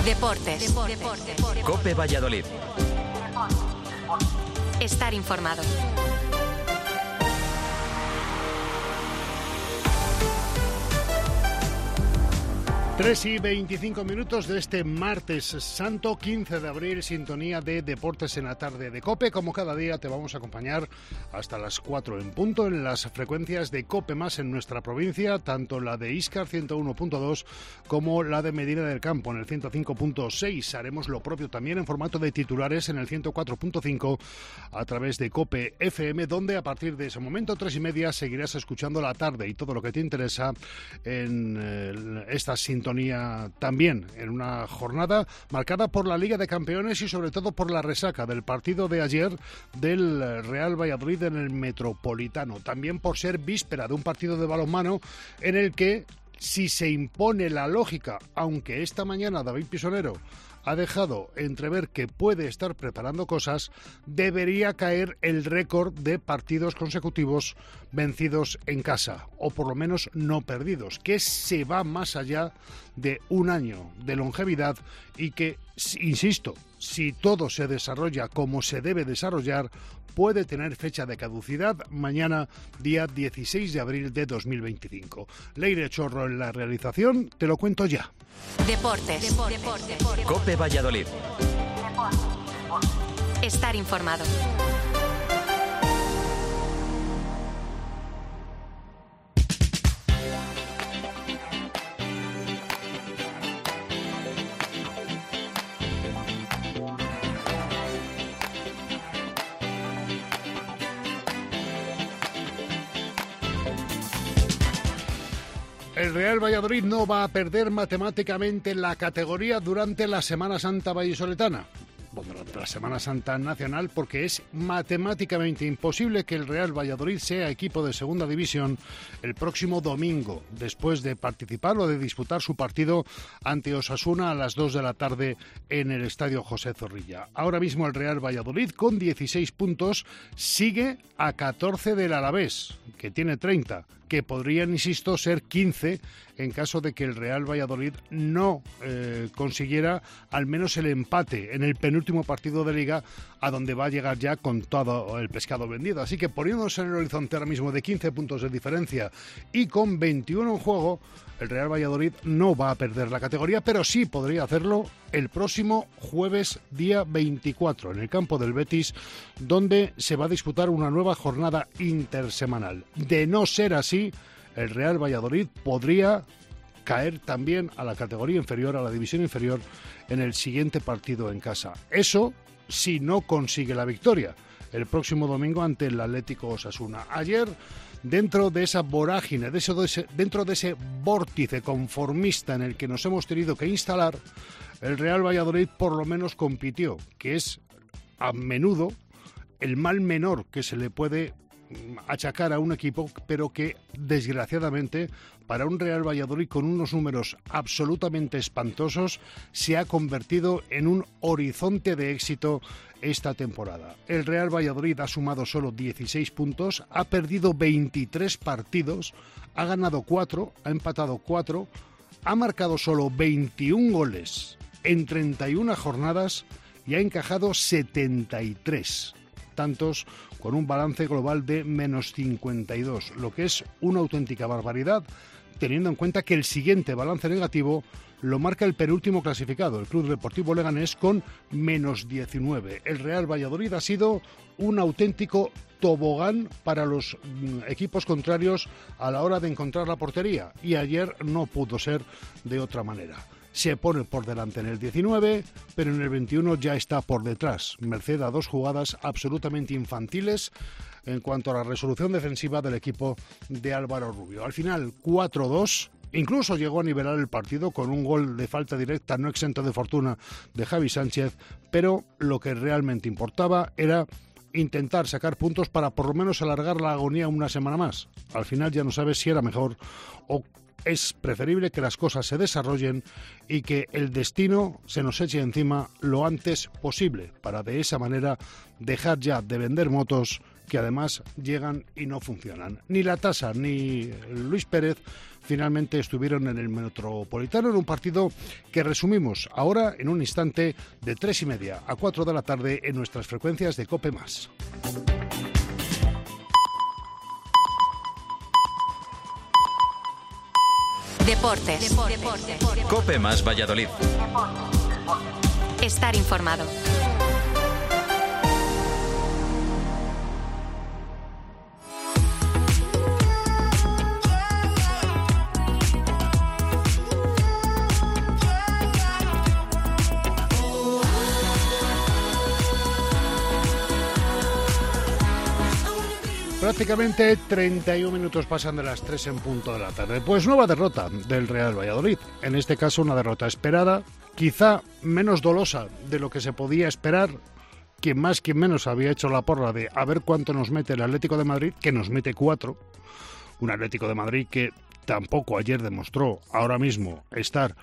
Deportes. COPE Valladolid. Estar informado. Tres y 25 minutos de este martes santo, 15 de abril, sintonía de Deportes en la tarde de COPE. Como cada día te vamos a acompañar hasta las 4 en punto en las frecuencias de COPE más en nuestra provincia, tanto la de Íscar 101.2 como la de Medina del Campo en el 105.6. Haremos lo propio también en formato de titulares en el 104.5 a través de COPE FM, donde a partir de ese momento, 3:30, seguirás escuchando la tarde y todo lo que te interesa en esta sintonía también en una jornada marcada por la Liga de Campeones y sobre todo por la resaca del partido de ayer del Real Valladolid en el Metropolitano. También por ser víspera de un partido de balonmano en el que, si se impone la lógica, aunque esta mañana David Pisonero ha dejado entrever que puede estar preparando cosas, debería caer el récord de partidos consecutivos vencidos en casa, o por lo menos no perdidos, que se va más allá de un año de longevidad y que, insisto, si todo se desarrolla como se debe desarrollar, puede tener fecha de caducidad mañana, día 16 de abril de 2025. Leire Chorro en la realización, te lo cuento ya. Deportes. COPE Valladolid. Estar informado. El Real Valladolid no va a perder matemáticamente la categoría durante la Semana Santa vallisoletana. Durante la Semana Santa nacional, porque es matemáticamente imposible que el Real Valladolid sea equipo de segunda división el próximo domingo, después de participar o de disputar su partido ante Osasuna a las 2 de la tarde en el Estadio José Zorrilla. Ahora mismo el Real Valladolid, con 16 puntos, sigue a 14 del Alavés, que tiene 30, que podrían, insisto, ser 15 en caso de que el Real Valladolid no consiguiera al menos el empate en el penúltimo partido de Liga, a donde va a llegar ya con todo el pescado vendido. Así que, poniéndose en el horizonte ahora mismo de 15 puntos de diferencia y con 21 en juego, el Real Valladolid no va a perder la categoría, pero sí podría hacerlo el próximo jueves día 24 en el campo del Betis, donde se va a disputar una nueva jornada intersemanal. De no ser así, el Real Valladolid podría caer también a la categoría inferior, a la división inferior, en el siguiente partido en casa. Eso si no consigue la victoria el próximo domingo ante el Atlético Osasuna. Ayer, dentro de esa vorágine, dentro de ese vórtice conformista en el que nos hemos tenido que instalar, el Real Valladolid por lo menos compitió, que es a menudo el mal menor que se le puede achacar a un equipo, pero que desgraciadamente para un Real Valladolid con unos números absolutamente espantosos se ha convertido en un horizonte de éxito esta temporada. El Real Valladolid ha sumado solo 16 puntos, ha perdido 23 partidos, ha ganado 4, ha empatado 4, ha marcado solo 21 goles en 31 jornadas y ha encajado 73 tantos, con un balance global de menos 52, lo que es una auténtica barbaridad, teniendo en cuenta que el siguiente balance negativo lo marca el penúltimo clasificado, el Club Deportivo Leganés, con menos 19. El Real Valladolid ha sido un auténtico tobogán para los equipos contrarios a la hora de encontrar la portería, y ayer no pudo ser de otra manera. Se pone por delante en el 19, pero en el 21 ya está por detrás, merced a dos jugadas absolutamente infantiles en cuanto a la resolución defensiva del equipo de Álvaro Rubio. Al final, 4-2, incluso llegó a nivelar el partido con un gol de falta directa no exento de fortuna de Javi Sánchez, pero lo que realmente importaba era intentar sacar puntos para por lo menos alargar la agonía una semana más. Al final ya no sabes si era mejor o es preferible que las cosas se desarrollen y que el destino se nos eche encima lo antes posible, para de esa manera dejar ya de vender motos que además llegan y no funcionan. Ni la Tasa ni Luis Pérez finalmente estuvieron en el Metropolitano en un partido que resumimos ahora en un instante de 3:30 a 4 de la tarde en nuestras frecuencias de COPE+. Deportes. COPE+ Valladolid. Estar informado. Prácticamente 31 minutos pasan de las 3 en punto de la tarde. Pues nueva derrota del Real Valladolid. En este caso una derrota esperada, quizá menos dolosa de lo que se podía esperar. Quien más, quien menos había hecho la porra de a ver cuánto nos mete el Atlético de Madrid, que nos mete 4. Un Atlético de Madrid que tampoco ayer demostró ahora mismo estar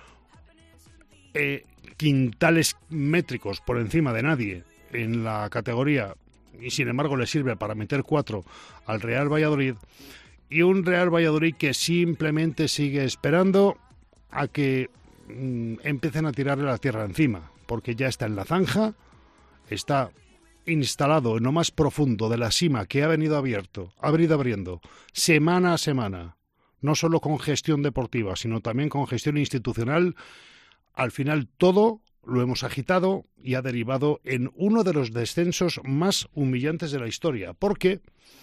quintales métricos por encima de nadie en la categoría, y sin embargo le sirve para meter 4 al Real Valladolid, y un Real Valladolid que simplemente sigue esperando a que empiecen a tirarle la tierra encima, porque ya está en la zanja, está instalado en lo más profundo de la sima que ha venido abriendo semana a semana, no solo con gestión deportiva, sino también con gestión institucional. Al final todo lo hemos agitado y ha derivado en uno de los descensos más humillantes de la historia, porque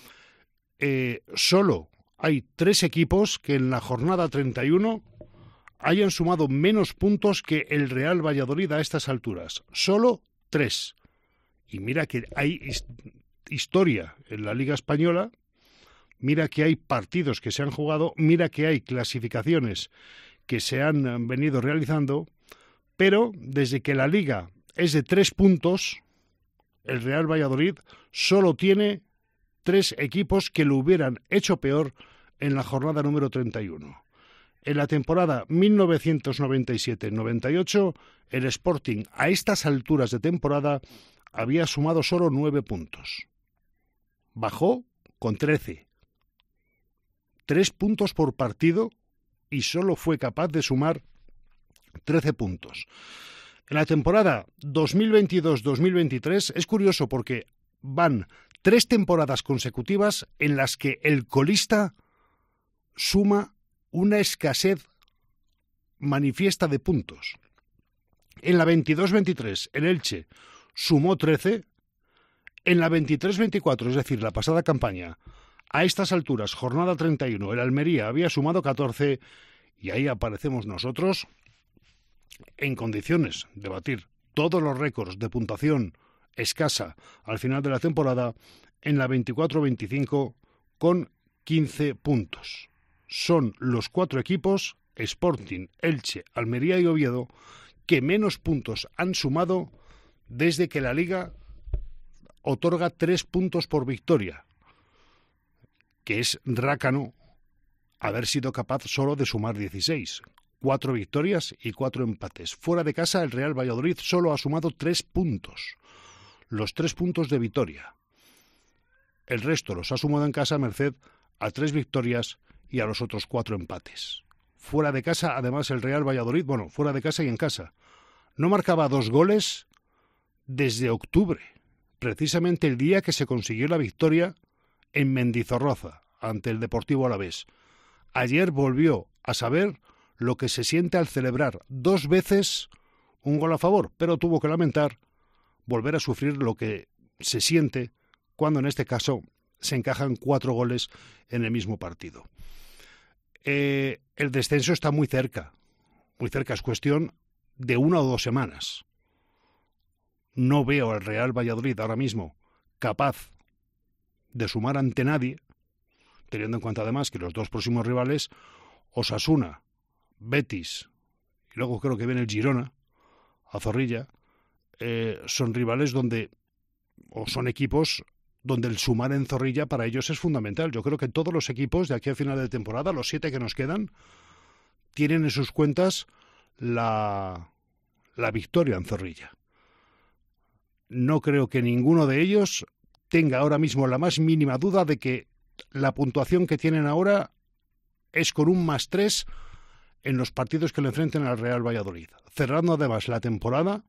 solo hay 3 equipos que en la jornada 31 hayan sumado menos puntos que el Real Valladolid a estas alturas. Solo 3. Y mira que hay historia en la Liga Española, mira que hay partidos que se han jugado, mira que hay clasificaciones que se han venido realizando. Pero desde que la Liga es de 3 puntos, el Real Valladolid solo tiene 3 equipos que lo hubieran hecho peor en la jornada número 31. En la temporada 1997-98, el Sporting a estas alturas de temporada había sumado solo 9 puntos. Bajó con 13. 3 puntos por partido y solo fue capaz de sumar 13 puntos. En la temporada 2022-2023 es curioso porque van 3 temporadas consecutivas en las que el colista suma una escasez manifiesta de puntos. En la 22-23 el Elche sumó 13, en la 23-24, es decir, la pasada campaña, a estas alturas, jornada 31, el Almería había sumado 14 y ahí aparecemos nosotros en condiciones de batir todos los récords de puntuación escasa al final de la temporada en la 24-25 con 15 puntos. Son los 4 equipos, Sporting, Elche, Almería y Oviedo, que menos puntos han sumado desde que la Liga otorga 3 puntos por victoria, que es rácano haber sido capaz solo de sumar 16. 4 victorias y 4 empates. Fuera de casa, el Real Valladolid solo ha sumado 3 puntos. Los 3 puntos de Vitoria. El resto los ha sumado en casa merced a 3 victorias y a los otros 4 empates. Fuera de casa, además, el Real Valladolid, fuera de casa y en casa, no marcaba 2 goles desde octubre, precisamente el día que se consiguió la victoria en Mendizorroza, ante el Deportivo Alavés. Ayer volvió a saber lo que se siente al celebrar 2 veces un gol a favor, pero tuvo que lamentar volver a sufrir lo que se siente cuando en este caso se encajan 4 goles en el mismo partido. El descenso está muy cerca, es cuestión de 1 o 2 semanas. No veo al Real Valladolid ahora mismo capaz de sumar ante nadie, teniendo en cuenta además que los 2 próximos rivales, Osasuna, Betis, y luego creo que viene el Girona, a Zorrilla, son rivales son equipos donde el sumar en Zorrilla para ellos es fundamental. Yo creo que todos los equipos de aquí a final de temporada, los 7 que nos quedan, tienen en sus cuentas la victoria en Zorrilla. No creo que ninguno de ellos tenga ahora mismo la más mínima duda de que la puntuación que tienen ahora es con un +3 en los partidos que le enfrenten al Real Valladolid, cerrando además la temporada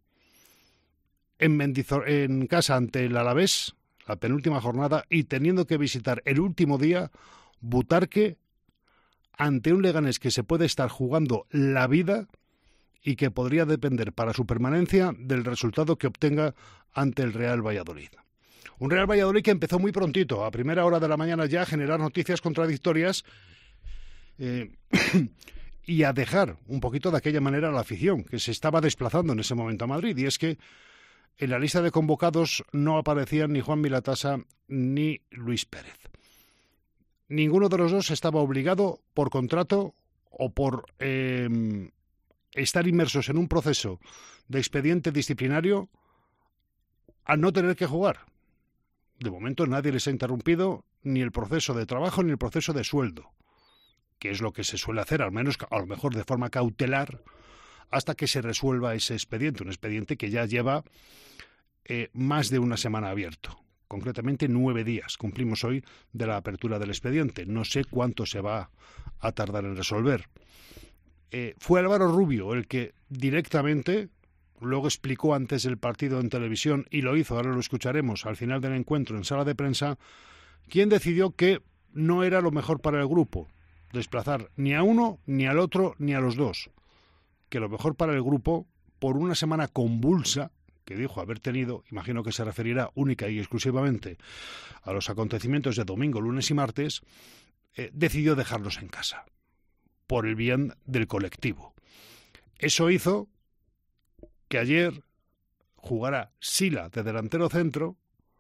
en casa ante el Alavés, la penúltima jornada, y teniendo que visitar el último día Butarque ante un Leganés que se puede estar jugando la vida y que podría depender para su permanencia del resultado que obtenga ante el Real Valladolid. Un Real Valladolid que empezó muy prontito, a primera hora de la mañana ya, a generar noticias contradictorias y a dejar un poquito de aquella manera a la afición, que se estaba desplazando en ese momento a Madrid. Y es que en la lista de convocados no aparecían ni Juan Vilatasa ni Luis Pérez. Ninguno de los dos estaba obligado por contrato o por estar inmersos en un proceso de expediente disciplinario a no tener que jugar. De momento nadie les ha interrumpido ni el proceso de trabajo ni el proceso de sueldo, que es lo que se suele hacer, al menos a lo mejor de forma cautelar, hasta que se resuelva ese expediente, un expediente que ya lleva más de una semana abierto. Concretamente 9 días cumplimos hoy de la apertura del expediente. No sé cuánto se va a tardar en resolver. Fue Álvaro Rubio el que directamente, luego explicó antes del partido en televisión y lo hizo, ahora lo escucharemos al final del encuentro en sala de prensa, quien decidió que no era lo mejor para el grupo desplazar ni a uno, ni al otro, ni a los dos. Que lo mejor para el grupo, por una semana convulsa que dijo haber tenido, imagino que se referirá única y exclusivamente a los acontecimientos de domingo, lunes y martes, decidió dejarlos en casa, por el bien del colectivo. Eso hizo que ayer jugara Sila de delantero centro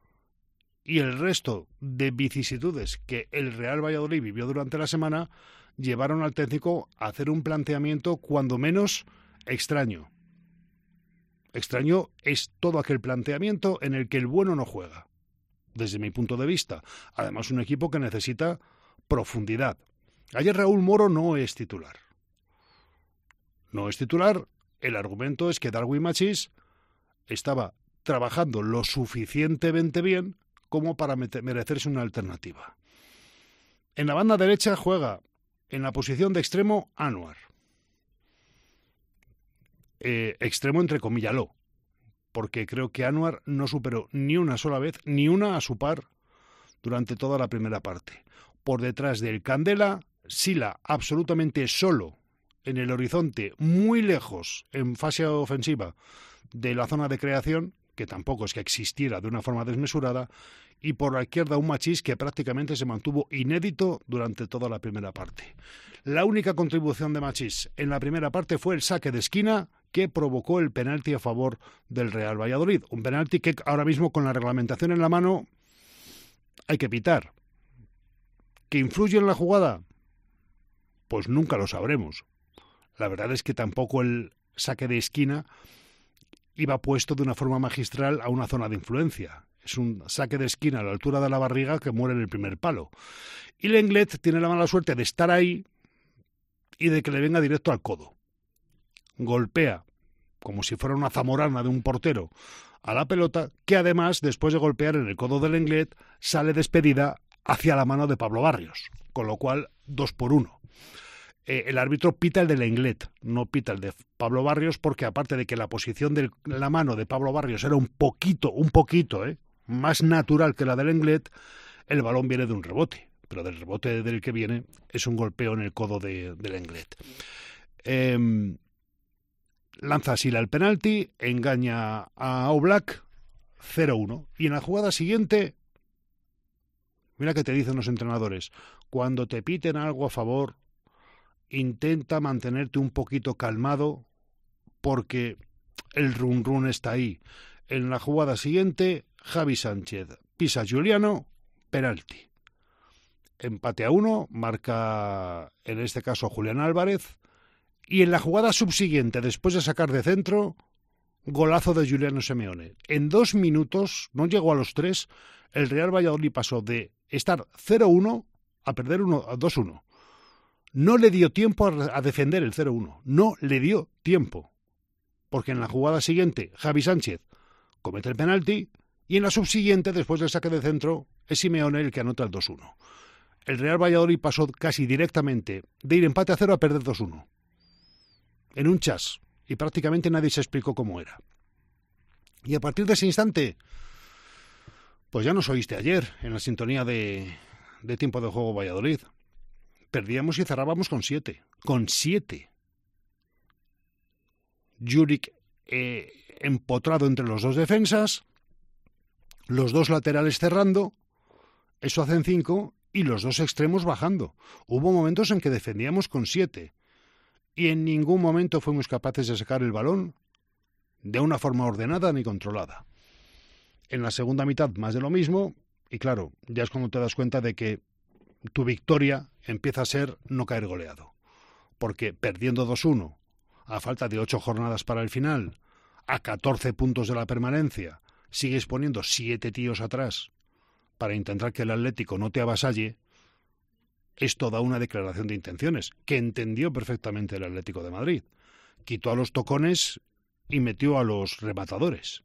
y el resto de vicisitudes que el Real Valladolid vivió durante la semana llevaron al técnico a hacer un planteamiento cuando menos extraño. Extraño es todo aquel planteamiento en el que el bueno no juega, desde mi punto de vista. Además, un equipo que necesita profundidad. Ayer Raúl Moro no es titular. No es titular. El argumento es que Darwin Machís estaba trabajando lo suficientemente bien como para merecerse una alternativa. En la banda derecha juega en la posición de extremo Anwar. Extremo entrecomillalo, porque creo que Anwar no superó ni una sola vez, ni una a su par, durante toda la primera parte. Por detrás del Candela, Sila absolutamente solo en el horizonte, muy lejos en fase ofensiva de la zona de creación, que tampoco es que existiera de una forma desmesurada, y por la izquierda un Machís que prácticamente se mantuvo inédito durante toda la primera parte. La única contribución de Machís en la primera parte fue el saque de esquina que provocó el penalti a favor del Real Valladolid. Un penalti que ahora mismo, con la reglamentación en la mano, hay que pitar. ¿Que influye en la jugada? Pues nunca lo sabremos. La verdad es que tampoco el saque de esquina iba puesto de una forma magistral a una zona de influencia. Es un saque de esquina a la altura de la barriga que muere en el primer palo. Y Lenglet tiene la mala suerte de estar ahí y de que le venga directo al codo. Golpea, como si fuera una zamorana de un portero, a la pelota, que además, después de golpear en el codo de Lenglet, sale despedida hacia la mano de Pablo Barrios. Con lo cual, 2-1. El árbitro pita el de Lenglet, no pita el de Pablo Barrios, porque aparte de que la posición de la mano de Pablo Barrios era un poquito, más natural que la de Lenglet, el balón viene de un rebote, pero del rebote del que viene es un golpeo en el codo de Lenglet. Lanza Sila el penalti, engaña a Oblak, 0-1. Y en la jugada siguiente, mira que te dicen los entrenadores, cuando te piten algo a favor, intenta mantenerte un poquito calmado porque el run está ahí. En la jugada siguiente, Javi Sánchez pisa a Giuliano, penalti. Empate a 1, marca en este caso Julián Álvarez. Y en la jugada subsiguiente, después de sacar de centro, golazo de Giuliano Simeone. En 2 minutos, no llegó a los 3, el Real Valladolid pasó de estar 0-1 a perder 2-1. No le dio tiempo a defender el 0-1. No le dio tiempo. Porque en la jugada siguiente, Javi Sánchez comete el penalti Y en la subsiguiente, después del saque de centro, es Simeone el que anota el 2-1. El Real Valladolid pasó casi directamente de ir empate a 0 a perder 2-1. En un chas. Y prácticamente nadie se explicó cómo era. Y a partir de ese instante, pues ya nos oíste ayer en la sintonía de Tiempo de Juego Valladolid. Perdíamos y cerrábamos con 7. Con 7. Juric empotrado entre los dos defensas, los dos laterales cerrando, eso hacen 5, y los dos extremos bajando. Hubo momentos en que defendíamos con 7 y en ningún momento fuimos capaces de sacar el balón de una forma ordenada ni controlada. En la segunda mitad más de lo mismo, y claro, ya es cuando te das cuenta de que tu victoria empieza a ser no caer goleado, porque perdiendo 2-1 a falta de 8 jornadas para el final, a 14 puntos de la permanencia, sigues poniendo 7 tíos atrás para intentar que el Atlético no te avasalle, es toda una declaración de intenciones, que entendió perfectamente el Atlético de Madrid. Quitó a los tocones y metió a los rematadores.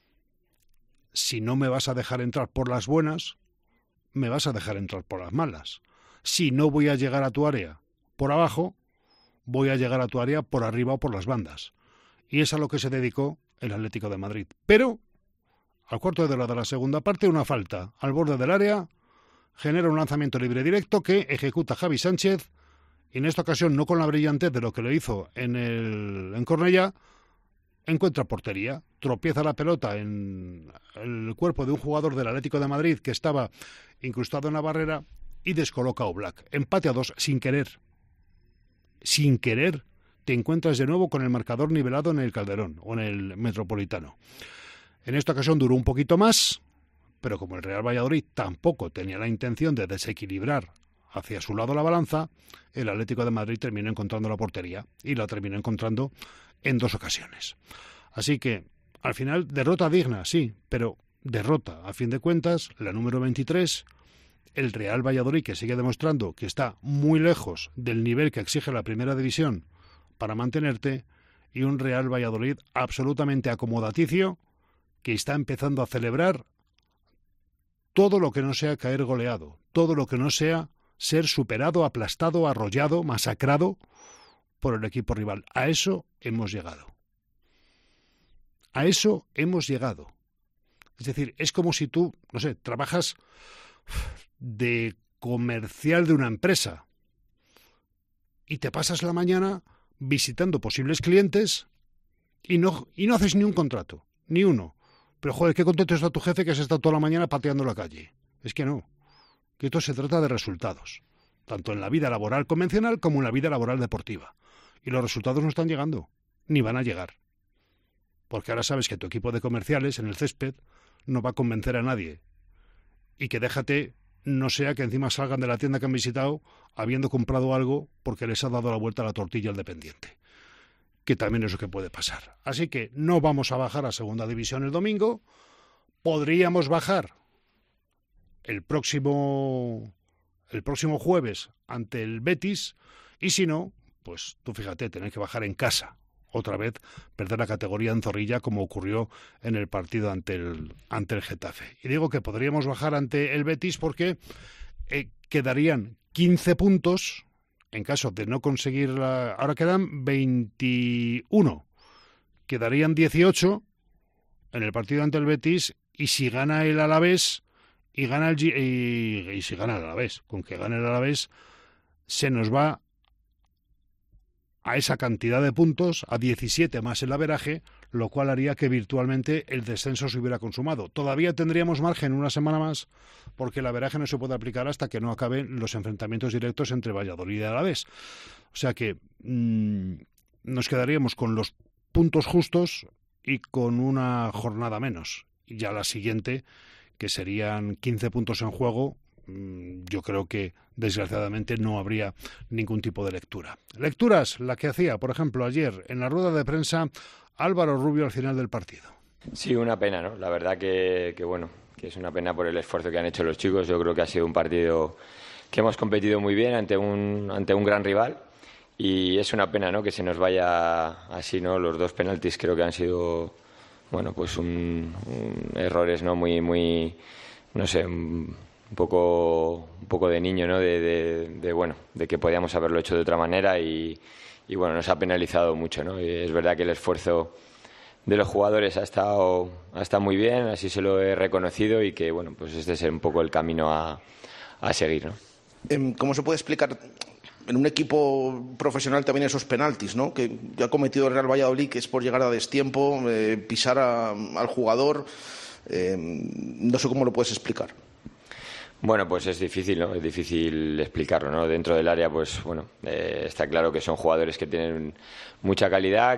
Si no me vas a dejar entrar por las buenas, me vas a dejar entrar por las malas. Si no voy a llegar a tu área por abajo, voy a llegar a tu área por arriba o por las bandas. Y es a lo que se dedicó el Atlético de Madrid. Pero, al cuarto de hora de la segunda parte, una falta al borde del área genera un lanzamiento libre directo que ejecuta Javi Sánchez, y en esta ocasión no con la brillantez de lo que lo hizo en Cornellá, encuentra portería, tropieza la pelota en el cuerpo de un jugador del Atlético de Madrid que estaba incrustado en la barrera y descoloca a Oblak. Empate a 2 sin querer. Sin querer te encuentras de nuevo con el marcador nivelado en el Calderón o en el Metropolitano. En esta ocasión duró un poquito más, pero como el Real Valladolid tampoco tenía la intención de desequilibrar hacia su lado la balanza, el Atlético de Madrid terminó encontrando la portería y la terminó encontrando en 2 ocasiones. Así que, al final, derrota digna, sí, pero derrota, a fin de cuentas, la número 23, el Real Valladolid, que sigue demostrando que está muy lejos del nivel que exige la primera división para mantenerte, y un Real Valladolid absolutamente acomodaticio que está empezando a celebrar todo lo que no sea caer goleado, todo lo que no sea ser superado, aplastado, arrollado, masacrado por el equipo rival. A eso hemos llegado. A eso hemos llegado. Es decir, es como si tú, no sé, trabajas de comercial de una empresa y te pasas la mañana visitando posibles clientes y no haces ni un contrato, ni uno. Pero, joder, qué contento está tu jefe que has estado toda la mañana pateando la calle. Es que no. Que esto se trata de resultados, tanto en la vida laboral convencional como en la vida laboral deportiva. Y los resultados no están llegando, ni van a llegar. Porque ahora sabes que tu equipo de comerciales en el césped no va a convencer a nadie. Y que déjate, no sea que encima salgan de la tienda que han visitado habiendo comprado algo porque les ha dado la vuelta a la tortilla al dependiente. Que también es lo que puede pasar. Así que no vamos a bajar a segunda división el domingo. Podríamos bajar el próximo jueves ante el Betis, y si no, pues tú fíjate, tener que bajar en casa otra vez, perder la categoría en Zorrilla como ocurrió en el partido ante el Getafe. Y digo que podríamos bajar ante el Betis porque quedarían 15 puntos en caso de no conseguir ahora quedan 21, quedarían 18 en el partido ante el Betis, y si gana el Alavés y si gana el Alavés, con que gane el Alavés, se nos va a esa cantidad de puntos, a 17 más el averaje, lo cual haría que virtualmente el descenso se hubiera consumado. Todavía tendríamos margen una semana más, porque el averaje no se puede aplicar hasta que no acaben los enfrentamientos directos entre Valladolid y Alavés. O sea que nos quedaríamos con los puntos justos y con una jornada menos. Y ya la siguiente, que serían 15 puntos en juego, yo creo que desgraciadamente no habría ningún tipo de lectura. Lecturas, la que hacía, por ejemplo, ayer en la rueda de prensa Álvaro Rubio al final del partido. Sí, una pena, ¿no? La verdad que bueno, que es una pena por el esfuerzo que han hecho los chicos. Yo creo que ha sido un partido que hemos competido muy bien ante un gran rival, y es una pena, ¿no?, que se nos vaya así, ¿no? Los 2 penaltis creo que han sido bueno, pues errores, ¿no? Muy, no sé, un poco de niño, ¿no? Bueno, de que podíamos haberlo hecho de otra manera y bueno, nos ha penalizado mucho, ¿no? Y es verdad que el esfuerzo de los jugadores ha estado muy bien, así se lo he reconocido y que, bueno, pues este es un poco el camino a seguir, ¿no? ¿Cómo se puede explicar en un equipo profesional también esos penaltis, ¿no? Que ya ha cometido el Real Valladolid, que es por llegar a destiempo, pisar al jugador? No sé cómo lo puedes explicar. Bueno, pues es difícil, ¿no? Es difícil explicarlo, ¿no? Dentro del área, pues bueno, está claro que son jugadores que tienen mucha calidad,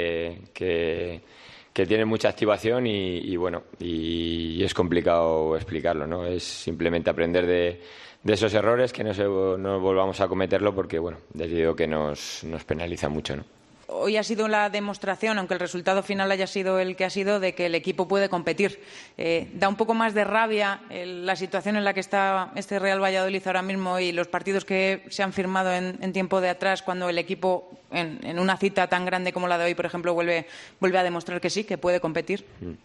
que tienen mucha activación y bueno, y es complicado explicarlo, ¿no? Es simplemente aprender de esos errores, que no volvamos a cometerlo porque, bueno, les digo que nos penaliza mucho, ¿no? Hoy ha sido la demostración, aunque el resultado final haya sido el que ha sido, de que el equipo puede competir. Da un poco más de rabia la situación en la que está este Real Valladolid ahora mismo y los partidos que se han firmado en tiempo de atrás, cuando el equipo, en una cita tan grande como la de hoy, por ejemplo, vuelve a demostrar que sí, que puede competir.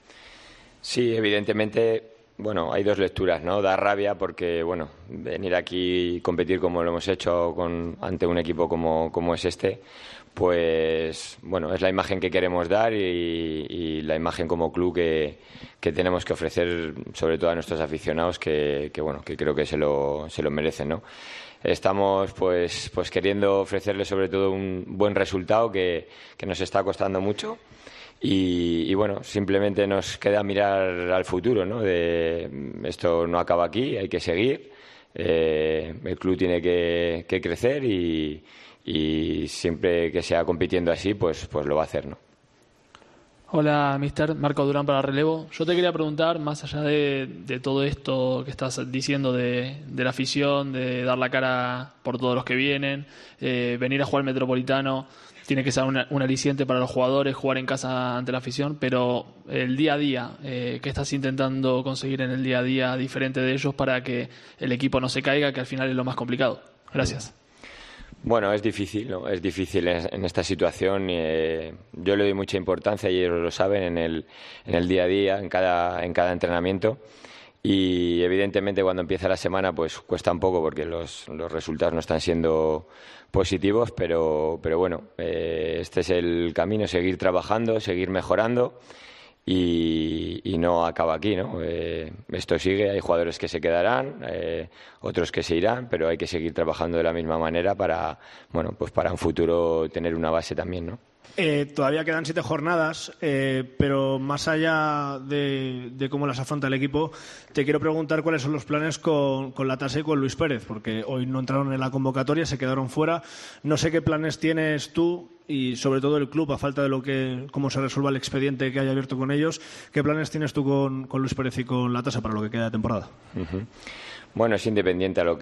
Sí, evidentemente. Bueno, hay dos lecturas, ¿no? Da rabia porque, bueno, venir aquí y competir como lo hemos hecho ante un equipo como es este, pues, bueno, es la imagen que queremos dar y la imagen como club que tenemos que ofrecer, sobre todo a nuestros aficionados, que bueno, que creo que se lo merecen, ¿no? Estamos, pues queriendo ofrecerles sobre todo un buen resultado que nos está costando mucho. Y bueno, simplemente nos queda mirar al futuro, ¿no? Esto no acaba aquí, hay que seguir. El club tiene que crecer y siempre que sea compitiendo así, pues lo va a hacer, ¿no? Hola, mister. Marco Durán para Relevo. Yo te quería preguntar, más allá de todo esto que estás diciendo de la afición, de dar la cara por todos los que vienen, venir a jugar al Metropolitano, tiene que ser un aliciente para los jugadores, jugar en casa ante la afición, pero el día a día, ¿qué estás intentando conseguir en el día a día diferente de ellos para que el equipo no se caiga, que al final es lo más complicado? Gracias. Bueno, es difícil, ¿no? Es difícil en esta situación. Yo le doy mucha importancia, y ellos lo saben, en el día a día, en cada entrenamiento. Y evidentemente cuando empieza la semana pues cuesta un poco porque los resultados no están siendo positivos, pero bueno, este es el camino, seguir trabajando, seguir mejorando y no acaba aquí, ¿no? Esto sigue, hay jugadores que se quedarán, otros que se irán, pero hay que seguir trabajando de la misma manera para, bueno, pues para un futuro tener una base también, ¿no? Todavía quedan 7 jornadas, pero más allá de cómo las afronta el equipo, te quiero preguntar cuáles son los planes con Latasa y con Luis Pérez, porque hoy no entraron en la convocatoria, se quedaron fuera. No sé qué planes tienes tú y sobre todo el club, a falta de cómo se resuelva el expediente que haya abierto con ellos. ¿Qué planes tienes tú con Luis Pérez y con Latasa para lo que queda de temporada? Uh-huh. Bueno, es independiente al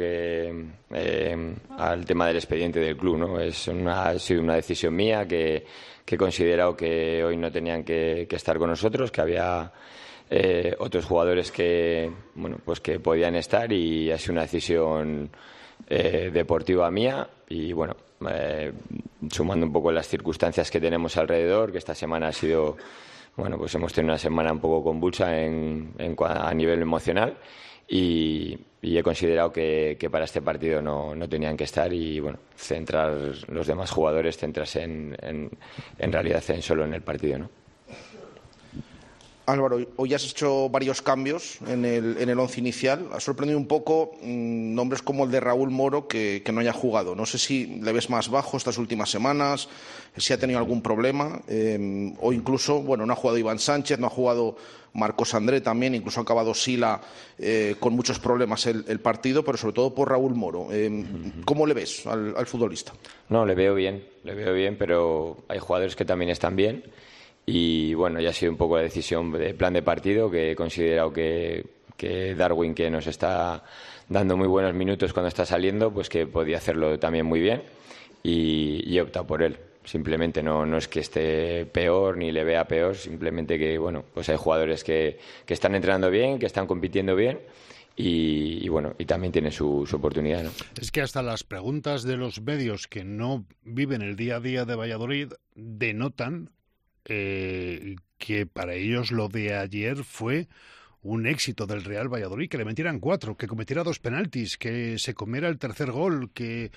tema del expediente del club, ¿no? Ha sido una decisión mía que he considerado que hoy no tenían que estar con nosotros, que había otros jugadores que podían estar, y ha sido una decisión deportiva mía. Y bueno, sumando un poco las circunstancias que tenemos alrededor, que esta semana ha sido, bueno, pues hemos tenido una semana un poco convulsa a nivel emocional. Y he considerado que para este partido no tenían que estar, y bueno, centrar los demás jugadores, centrarse en realidad solo en el partido, ¿no? Álvaro, hoy has hecho varios cambios en el once inicial. Ha sorprendido un poco nombres como el de Raúl Moro, que no haya jugado. No sé si le ves más bajo estas últimas semanas, si ha tenido algún problema, o incluso, bueno, no ha jugado Iván Sánchez, no ha jugado Marcos André también, incluso ha acabado Sila con muchos problemas el partido, pero sobre todo por Raúl Moro. ¿Cómo le ves al futbolista? No, le veo bien, pero hay jugadores que también están bien. Y bueno, ya ha sido un poco la decisión de plan de partido, que he considerado que Darwin, que nos está dando muy buenos minutos cuando está saliendo, pues que podía hacerlo también muy bien, y he optado por él. Simplemente no es que esté peor ni le vea peor, simplemente que bueno, pues hay jugadores que están entrenando bien, que están compitiendo bien. Y bueno, y también tiene su oportunidad, ¿no? Es que hasta las preguntas de los medios que no viven el día a día de Valladolid denotan que para ellos lo de ayer fue un éxito del Real Valladolid, que le metieran 4, que cometiera 2 penaltis, que se comiera el tercer gol, que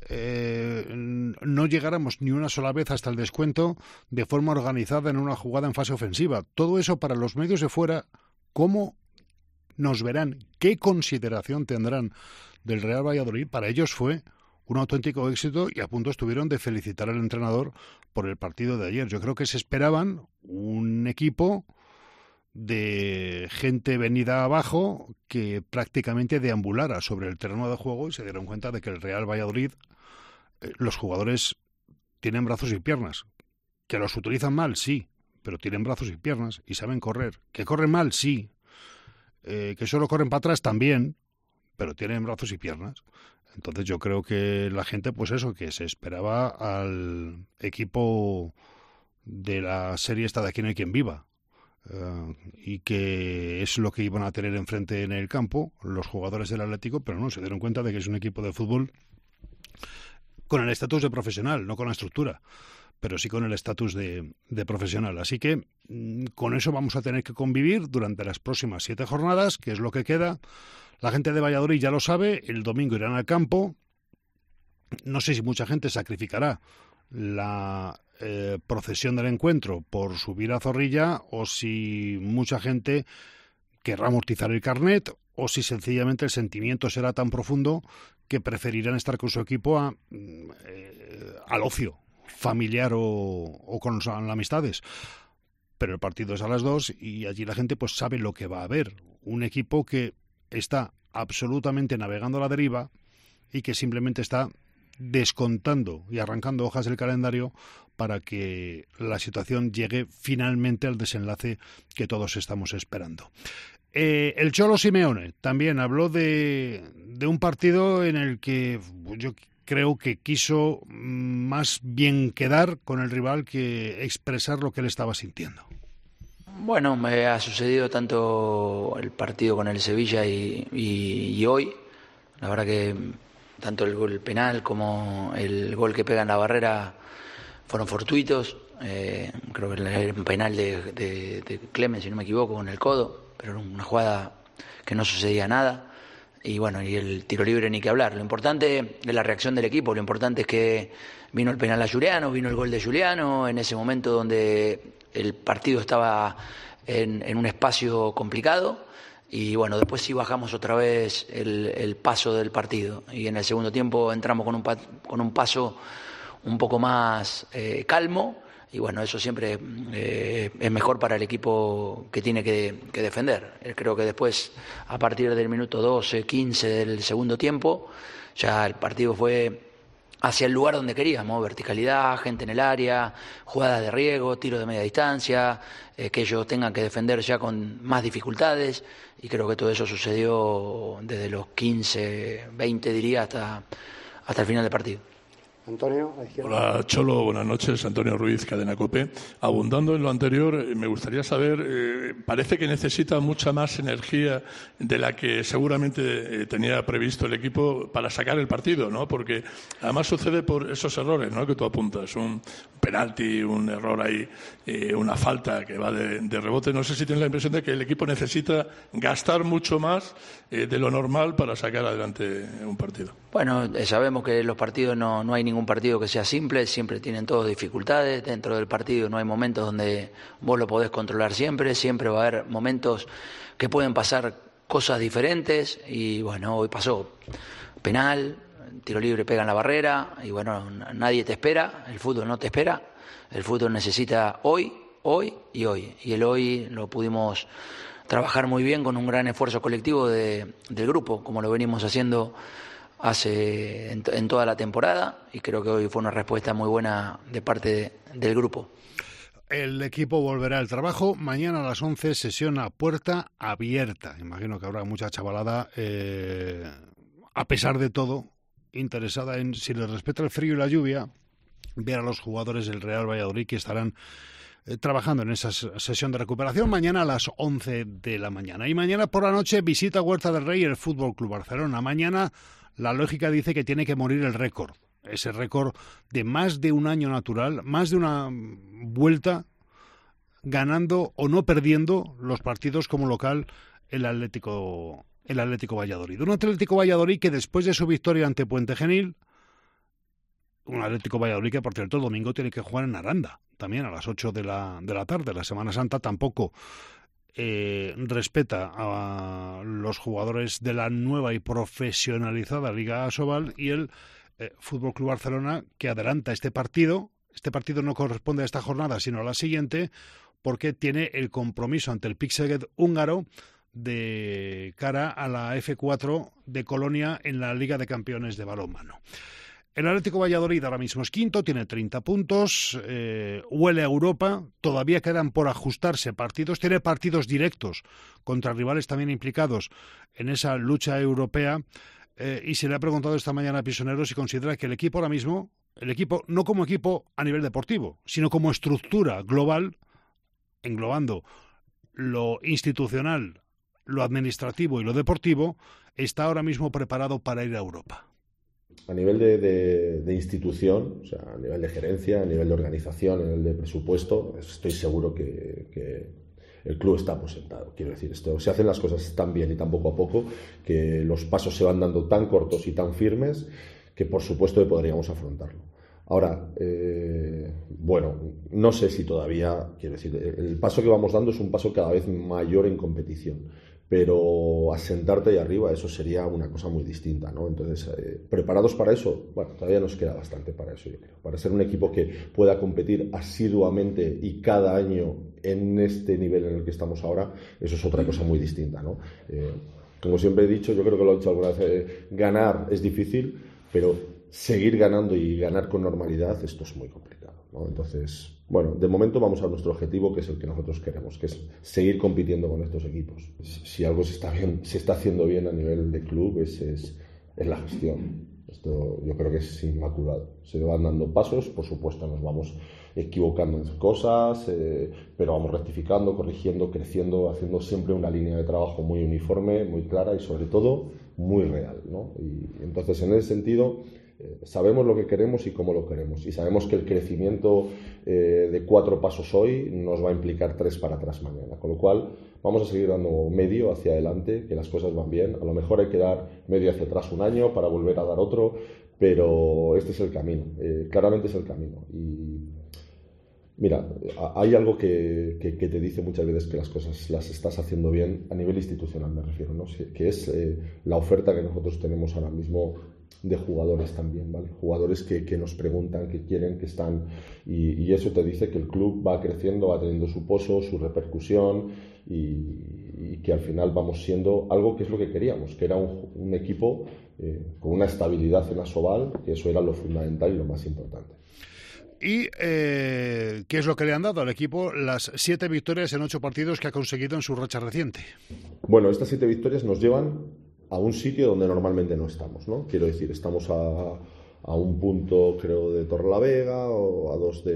no llegáramos ni una sola vez hasta el descuento de forma organizada en una jugada en fase ofensiva. Todo eso para los medios de fuera, ¿cómo nos verán? ¿Qué consideración tendrán del Real Valladolid? Para ellos fue un auténtico éxito y a punto estuvieron de felicitar al entrenador por el partido de ayer. Yo creo que se esperaban un equipo de gente venida abajo que prácticamente deambulara sobre el terreno de juego y se dieron cuenta de que el Real Valladolid, los jugadores tienen brazos y piernas. ¿Que los utilizan mal? Sí, pero tienen brazos y piernas y saben correr. ¿Que corren mal? Sí. ¿Que solo corren para atrás? También, pero tienen brazos y piernas. Entonces yo creo que la gente, pues eso, que se esperaba al equipo de la serie esta de Aquí no hay quien viva. Y que es lo que iban a tener enfrente en el campo los jugadores del Atlético, pero no, se dieron cuenta de que es un equipo de fútbol con el estatus de profesional, no con la estructura, pero sí con el estatus de profesional. Así que con eso vamos a tener que convivir durante las próximas 7 jornadas, que es lo que queda. La gente de Valladolid ya lo sabe, el domingo irán al campo. No sé si mucha gente sacrificará la procesión del encuentro por subir a Zorrilla, o si mucha gente querrá amortizar el carnet, o si sencillamente el sentimiento será tan profundo que preferirán estar con su equipo al ocio familiar o con las amistades. Pero el partido es a las 2 y allí la gente pues sabe lo que va a haber. Un equipo que está absolutamente navegando a la deriva y que simplemente está descontando y arrancando hojas del calendario para que la situación llegue finalmente al desenlace que todos estamos esperando. El Cholo Simeone también habló de un partido en el que yo creo que quiso más bien quedar con el rival que expresar lo que él estaba sintiendo. Bueno, me ha sucedido tanto el partido con el Sevilla y hoy. La verdad que tanto el gol penal como el gol que pega en la barrera fueron fortuitos. Creo que era un penal de Clemens, si no me equivoco, con el codo, pero era una jugada que no sucedía nada. Y bueno, y el tiro libre ni que hablar. Lo importante es la reacción del equipo, lo importante es que vino el penal a Giuliano, vino el gol de Giuliano, en ese momento donde el partido estaba en un espacio complicado. Y bueno, después sí bajamos otra vez el paso del partido. Y en el segundo tiempo entramos con un paso un poco más calmo. Y bueno, eso siempre es mejor para el equipo que tiene que defender. Creo que después, a partir del minuto 12, 15 del segundo tiempo, ya el partido fue hacia el lugar donde queríamos: verticalidad, gente en el área, jugadas de riesgo, tiros de media distancia, que ellos tengan que defender ya con más dificultades. Y creo que todo eso sucedió desde los 15, 20 diría, hasta el final del partido. Antonio. Hola Cholo, buenas noches. Antonio Ruiz, Cadena COPE. Abundando en lo anterior, me gustaría saber, parece que necesita mucha más energía de la que seguramente tenía previsto el equipo para sacar el partido, ¿no? Porque además sucede por esos errores, ¿no?, que tú apuntas. Un penalti, un error ahí, una falta que va de rebote. No sé si tienes la impresión de que el equipo necesita gastar mucho más de lo normal para sacar adelante un partido. Bueno, sabemos que los partidos no hay ningún partido que sea simple, siempre tienen todos dificultades. Dentro del partido no hay momentos donde vos lo podés controlar siempre va a haber momentos que pueden pasar cosas diferentes y bueno, hoy pasó penal, tiro libre pega en la barrera y bueno, nadie te espera, el fútbol no te espera, el fútbol necesita hoy y hoy. Y el hoy lo pudimos trabajar muy bien con un gran esfuerzo colectivo del grupo, como lo venimos haciendo en toda la temporada, y creo que hoy fue una respuesta muy buena de parte del grupo. El equipo volverá al trabajo. Mañana a las 11, sesión a puerta abierta. Imagino que habrá mucha chavalada, a pesar de todo, interesada en, si les respeta el frío y la lluvia, ver a los jugadores del Real Valladolid que estarán trabajando en esa sesión de recuperación mañana a las 11 de la mañana. Y mañana por la noche visita Huerta del Rey el Fútbol Club Barcelona. Mañana la lógica dice que tiene que morir el récord. Ese récord de más de un año natural, más de una vuelta ganando o no perdiendo los partidos como local el Atlético Valladolid. Un Atlético Valladolid que después de su victoria ante Puente Genil, un Atlético Valladolid que, por cierto, el domingo tiene que jugar en Aranda, también a las 8 de la tarde. La Semana Santa tampoco respeta a los jugadores de la nueva y profesionalizada Liga Asobal, y el Fútbol Club Barcelona, que adelanta este partido. Este partido no corresponde a esta jornada, sino a la siguiente, porque tiene el compromiso ante el PIK Szeged húngaro de cara a la F4 de Colonia en la Liga de Campeones de balonmano. El Atlético Valladolid ahora mismo es quinto, tiene 30 puntos, huele a Europa, todavía quedan por ajustarse partidos, tiene partidos directos contra rivales también implicados en esa lucha europea, y se le ha preguntado esta mañana a Pisonero si considera que el equipo ahora mismo, no como equipo a nivel deportivo, sino como estructura global, englobando lo institucional, lo administrativo y lo deportivo, está ahora mismo preparado para ir a Europa. A nivel de institución, o sea, a nivel de gerencia, a nivel de organización, a nivel de presupuesto, estoy seguro que el club está aposentado. Quiero decir, se hacen las cosas tan bien y tan poco a poco que los pasos se van dando tan cortos y tan firmes que por supuesto que podríamos afrontarlo. Ahora, bueno, no sé si todavía, quiero decir, el paso que vamos dando es un paso cada vez mayor en competición, pero asentarte ahí arriba, eso sería una cosa muy distinta, ¿no? Entonces, ¿preparados para eso? Bueno, todavía nos queda bastante para eso, yo creo. Para ser un equipo que pueda competir asiduamente y cada año en este nivel en el que estamos ahora, eso es otra cosa muy distinta, ¿no? Como siempre he dicho, yo creo que lo he dicho alguna vez, ganar es difícil, pero seguir ganando y ganar con normalidad, esto es muy complicado, ¿no? Entonces, bueno, de momento vamos a nuestro objetivo, que es el que nosotros queremos, que es seguir compitiendo con estos equipos. Si algo se está haciendo bien a nivel de club es la gestión. Esto yo creo que es inmaculado. Se van dando pasos, por supuesto nos vamos equivocando en cosas, pero vamos rectificando, corrigiendo, creciendo, haciendo siempre una línea de trabajo muy uniforme, muy clara y sobre todo muy real, ¿no? Y entonces en ese sentido sabemos lo que queremos y cómo lo queremos, y sabemos que el crecimiento de 4 pasos hoy nos va a implicar 3 para atrás mañana, con lo cual vamos a seguir dando medio hacia adelante, que las cosas van bien. A lo mejor hay que dar medio hacia atrás un año para volver a dar otro, pero este es el camino, claramente es el camino. Y mira, hay algo que te dice muchas veces que las cosas las estás haciendo bien, a nivel institucional me refiero, ¿no? Que es la oferta que nosotros tenemos ahora mismo de jugadores también, ¿vale? Jugadores que nos preguntan, que quieren, que están, y eso te dice que el club va creciendo, va teniendo su pozo, su repercusión, y que al final vamos siendo algo que es lo que queríamos, que era un equipo con una estabilidad en Asobal, que eso era lo fundamental y lo más importante. ¿Y qué es lo que le han dado al equipo las 7 victorias en 8 partidos que ha conseguido en su racha reciente? Bueno, estas 7 victorias nos llevan a un sitio donde normalmente no estamos, ¿no? Quiero decir, estamos a un punto, creo, de Torrelavega, o a 2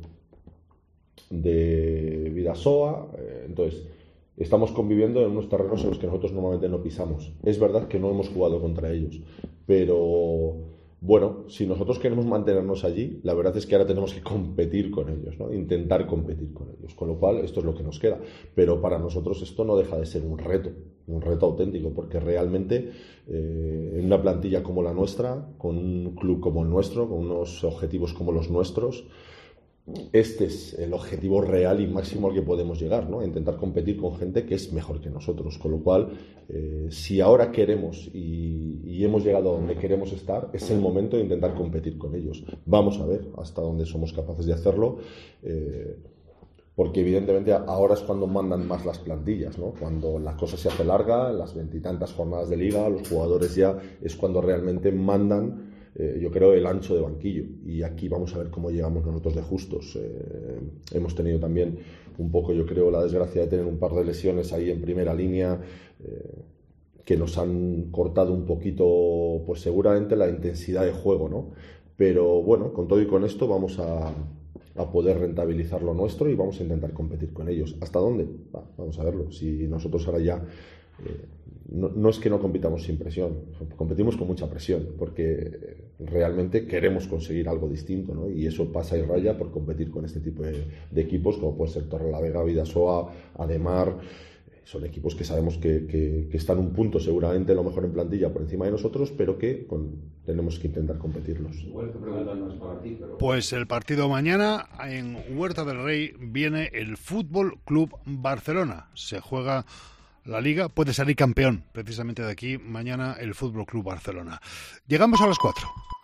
de Bidasoa. Entonces, estamos conviviendo en unos terrenos en los que nosotros normalmente no pisamos. Es verdad que no hemos jugado contra ellos, pero bueno, si nosotros queremos mantenernos allí, la verdad es que ahora tenemos que competir con ellos, ¿no? Intentar competir con ellos, con lo cual esto es lo que nos queda. Pero para nosotros esto no deja de ser un reto auténtico, porque realmente en una plantilla como la nuestra, con un club como el nuestro, con unos objetivos como los nuestros, este es el objetivo real y máximo al que podemos llegar, ¿no? Intentar competir con gente que es mejor que nosotros, con lo cual si ahora queremos y hemos llegado a donde queremos estar, es el momento de intentar competir con ellos. Vamos a ver hasta dónde somos capaces de hacerlo, porque evidentemente ahora es cuando mandan más las plantillas, ¿no? Cuando la cosa se hace larga, las 20 y tantas jornadas de liga, los jugadores ya es cuando realmente mandan, yo creo, el ancho de banquillo, y aquí vamos a ver cómo llegamos nosotros de justos. Hemos tenido también un poco, yo creo, la desgracia de tener un par de lesiones ahí en primera línea que nos han cortado un poquito, pues seguramente la intensidad de juego, ¿no? Pero bueno, con todo y con esto vamos a poder rentabilizar lo nuestro y vamos a intentar competir con ellos. ¿Hasta dónde? Vamos a verlo. Si nosotros ahora ya no es que no compitamos sin presión, competimos con mucha presión, porque realmente queremos conseguir algo distinto, ¿no? Y eso pasa y raya por competir con este tipo de equipos, como puede ser Torrelavega, Bidasoa, Ademar. Son equipos que sabemos que están un punto seguramente a lo mejor en plantilla por encima de nosotros, pero que tenemos que intentar competirlos. Igual que preguntan más para ti, pero... Pues el partido mañana en Huerta del Rey viene el Fútbol Club Barcelona. Se juega la Liga, puede salir campeón precisamente de aquí mañana el Fútbol Club Barcelona. Llegamos a las 4.